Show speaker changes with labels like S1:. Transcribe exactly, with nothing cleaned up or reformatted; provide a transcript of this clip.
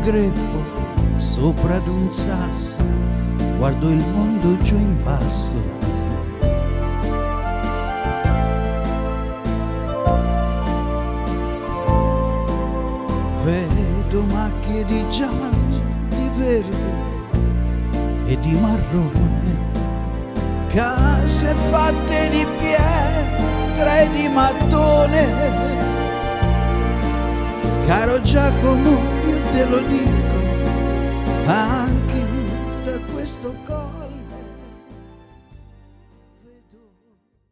S1: greppo sopra ad un sasso, guardo il mondo giù in basso. Vedo macchie di giallo, di verde e di marrone, case fatte di pietra e di mattone. Caro Giacomo, io te lo dico, anche da questo cuore